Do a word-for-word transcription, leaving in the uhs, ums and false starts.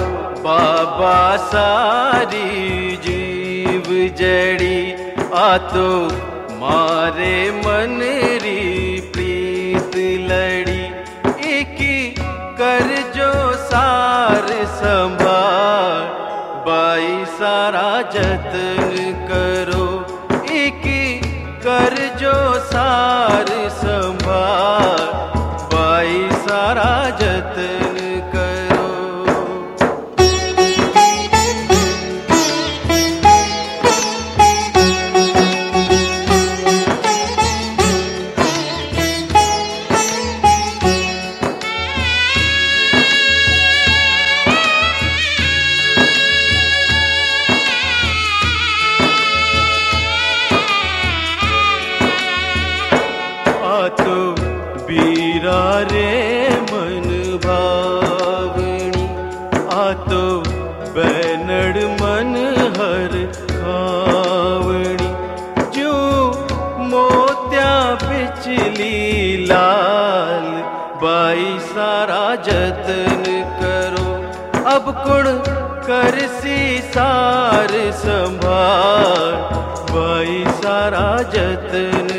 बाबा सारी जीव जड़ी आ तो मारे मन री प्रीत लड़ी इकी कर जो सार संभाल बाई सारा जतन करो इकी कर जो सार संभाल बाई सारा जतन करो। तो बीरा रे मन भावनी आ तो बैनड़ मन हर खावनी जो मोत्या बिचली लाल बाई सारा जतन करो अब कुण करसी सार संभाल बाई सारा जतन